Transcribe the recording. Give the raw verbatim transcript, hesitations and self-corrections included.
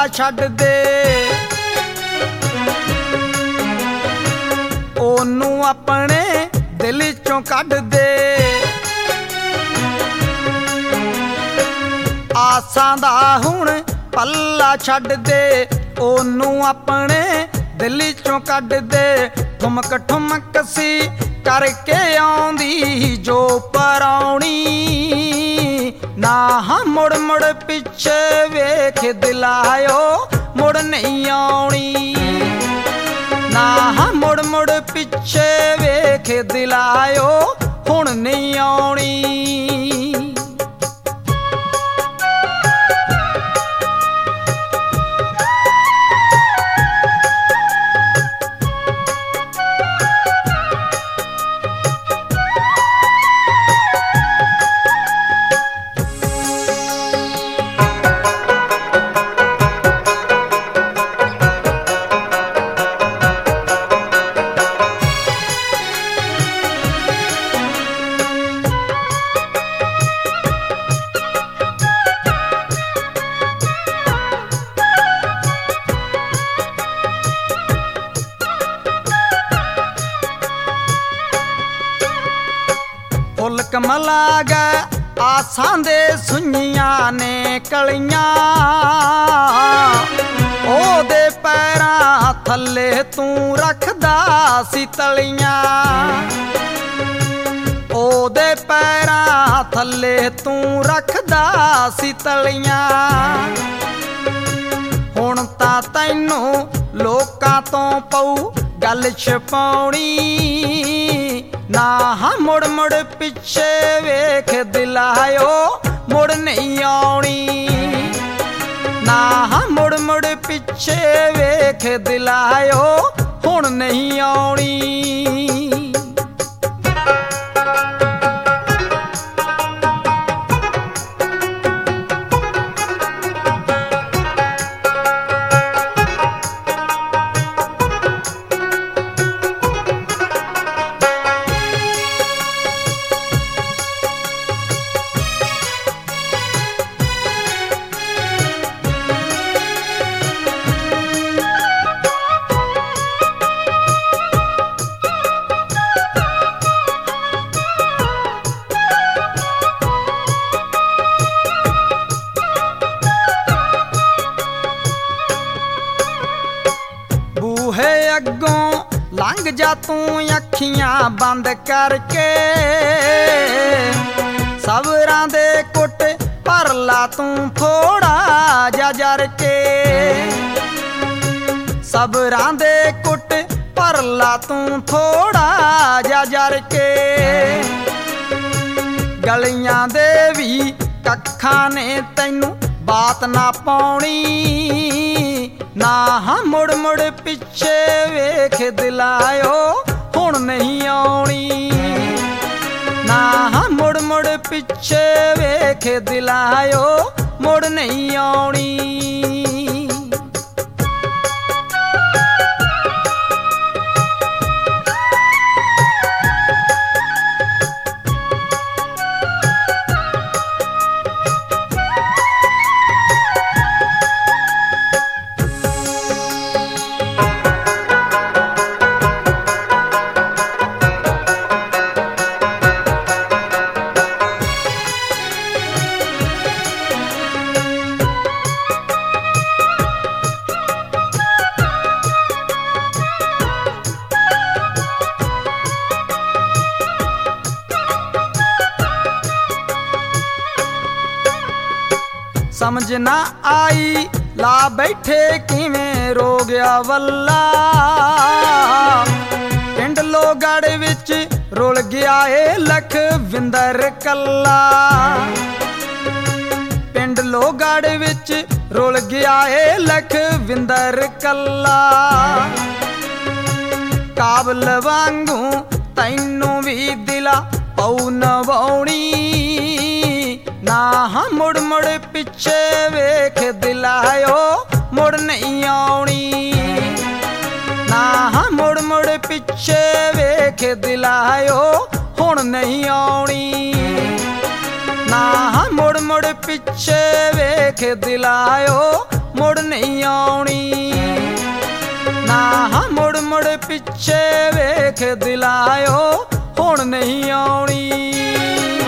ਛੱਡ ਦੇ, ਉਹਨੂੰ ਆਪਣੇ ਦਿਲ ਚੋਂ ਕੱਢ ਦੇ। ਆਸਾਂ ਦਾ ਹੁਣ ਪੱਲਾ ਛੱਡ ਦੇ, ਉਹਨੂੰ ਆਪਣੇ ਦਿਲ ਚੋਂ ਕੱਢ ਦੇ। ਠੁਮਕ ਠੁਮਕ ਸੀ ਕਰਕੇ ਆਉਂਦੀ ਜੋ ਪਰਾਉਣੀ, ਨਾ ਮੁੜ ਮੁੜ ਪਿੱਛੇ ਵੇਖ ਦਿਲਾਇਓ ਮੁੜ ਨਹੀਂ ਆਉਣੀ, ਨਾ ਮੁੜ ਮੁੜ ਪਿੱਛੇ ਵੇਖ ਦਿਲਾਇਓ ਹੁਣ ਨਹੀਂ ਆਉਣੀ। ਫੁੱਲ ਕਮਲਾ ਗਏ ਆਸਾਂ ਦੇ ਸੁਈਆਂ ਨੇ ਕਲੀਆਂ, ਉਹਦੇ ਪੈਰਾਂ ਥੱਲੇ ਤੂੰ ਰੱਖਦਾ ਸੀ ਤਲੀਆਂ, ਉਹਦੇ ਪੈਰਾਂ ਥੱਲੇ ਤੂੰ ਰੱਖਦਾ ਸੀ ਤਲੀਆਂ। ਹੁਣ ਤਾਂ ਤੈਨੂੰ ਲੋਕਾਂ ਤੋਂ ਪਊ ਗੱਲ ਛਪਾਉਣੀ, ਨਾ ਮੁੜ ਮੁੜ ਪਿੱਛੇ ਵੇਖ ਦਿਲਾਇਓ ਮੁੜ ਨਹੀਂ ਆਉਣੀ, ਨਾ ਮੁੜ ਮੁੜ ਪਿੱਛੇ ਵੇਖ ਦਿਲਾਇਓ ਹੁਣ ਨਹੀਂ ਆਉਣੀ। ਬੂਹੇ ਅੱਗੋਂ ਲੰਘ ਜਾ ਤੂੰ ਅੱਖੀਆਂ ਬੰਦ ਕਰਕੇ, ਸਬਰਾਂ ਦੇ ਕੁੱਟ ਭਰ ਲਾ ਤੂੰ ਥੋੜਾ ਜਿਹਾ ਜਰ ਕੇ, ਸਬਰਾਂ ਦੇ ਕੁੱਟ ਭਰ ਲਾ ਤੂੰ ਥੋੜਾ ਜਿਹਾ ਜਰ ਕੇ। ਗਲੀਆਂ ਦੇ ਵੀ ਕੱਖਾਂ ਨੇ ਤੈਨੂੰ ਬਾਤ ਨਾ ਪਾਉਣੀ, ਨਾ ਮੁੜ ਮੁੜ ਪਿੱਛੇ ਵੇਖ ਦਿਲਾਇਓ ਹੁਣ ਨਹੀਂ ਆਉਣੀ, ਨਾ ਮੁੜ ਮੁੜ ਪਿੱਛੇ ਵੇਖ ਦਿਲਾਇਓ ਮੁੜ ਨਹੀਂ ਆਉਣੀ। ਸਮਝ ਨਾ ਆਈ ਲਾ ਬੈਠੇ ਕਿਵੇਂ ਰੋ ਗਿਆ ਵੱਲਾ, ਪਿੰਡ ਲੋਗੜ ਵਿੱਚ ਰੁਲ ਗਿਆ ਏ ਲਖਵਿੰਦਰ ਕੱਲਾ, ਪਿੰਡ ਲੋਗੜ ਵਿੱਚ ਰੁਲ ਗਿਆ ਏ ਲਖਵਿੰਦਰ ਕੱਲਾ। ਕਾਬਲ ਵਾਂਗੂ ਤੈਨੂੰ ਵੀ ਦਿਲਾ ਪਊ ਨਵਾਉਣੀ, ਨਾ ਮੁੜ ਮੁੜ ਪਿੱਛੇ ਵੇਖ ਦਿਲਾਇਓ ਮੁੜ ਨਹੀਂ ਆਉਣੀ, ਨਾ ਮੁੜ ਮੁੜ ਪਿੱਛੇ ਵੇਖ ਦਿਲਾਇਓ ਹੁਣ ਨਹੀਂ ਆਉਣੀ, ਨਾ ਮੁੜ ਮੁੜ ਪਿੱਛੇ ਵੇਖ ਦਿਲਾਇਓ ਮੁੜ ਨਹੀਂ ਆਉਣੀ। ਨਾ ਮੁੜ ਮੁੜ ਪਿੱਛੇ ਵੇਖ ਦਿਲਾਇਓ, ਹੁਣ ਨਹੀਂ ਆਉਣੀ।